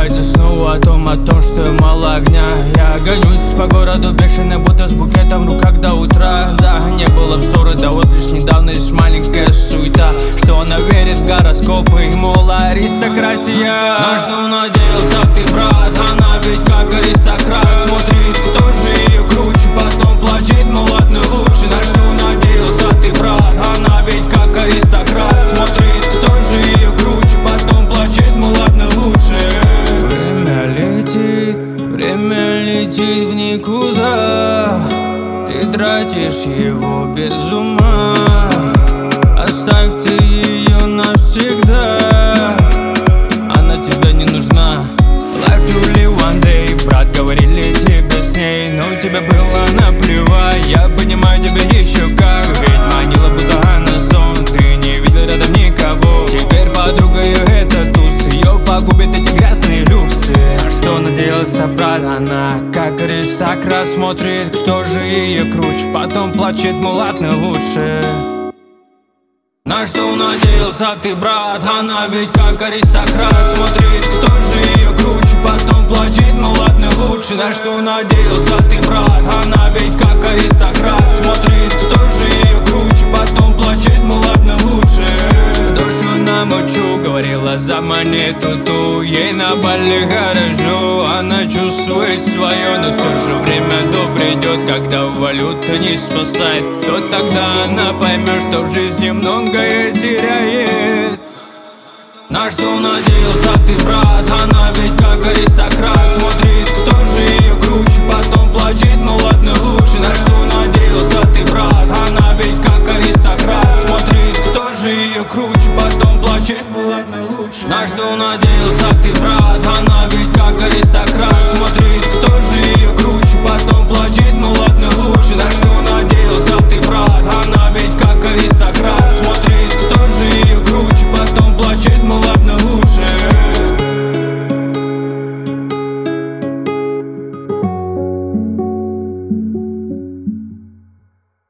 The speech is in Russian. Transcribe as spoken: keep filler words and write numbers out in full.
Забывайте снова о том, о том, что мало огня. Я гонюсь по городу бешено, будто с букетом в руках до утра. Да, не было взора, да вот лишь недавно есть маленькая суета, что она верит в гороскопы, мол, аристократия. На что надеялся ты, брат? Она ведь как аристократ. Смотрит, кто же ее круче, потом плачет, ну ладно лучше. На что надеялся ты, брат? Она ведь как аристократ. Смотрит, кто же ее круче, потом плачет, ну ладно лучше. Время летит, время летит в никуда. Ты тратишь его без ума. Оставьте ее навсегда. Она тебе не нужна. Life to live one day. Брат, говорили тебе с ней, но тебе было наплевать. Я понимаю тебя еще как, ведь манила будто она сон. Ты не видел рядом никого. Теперь подруга ее это туз. Ее погубит эти грязные люксы. На что надеялся брат? Она как аристократ. Смотрит, кто же ее круче, потом плачет, мол, ладно лучше. На что надеялся ты, брат? Она ведь как аристократ. Смотрит, кто же ее круче, потом плачет, ну ладно лучше. На что надеялся ты, брат? Она ведь как аристократ. Смотрит, кто же ее круче, потом плачет, ну ладно лучше. Душу намочу, говорила за монету ту. Ей на бале хорошо, она чувствует свое. Но все же время то придет, когда валюта не спасает. То тогда она поймет, что в жизни многое теряет. На что надеялся ты, брат? Она ведь как аристократ.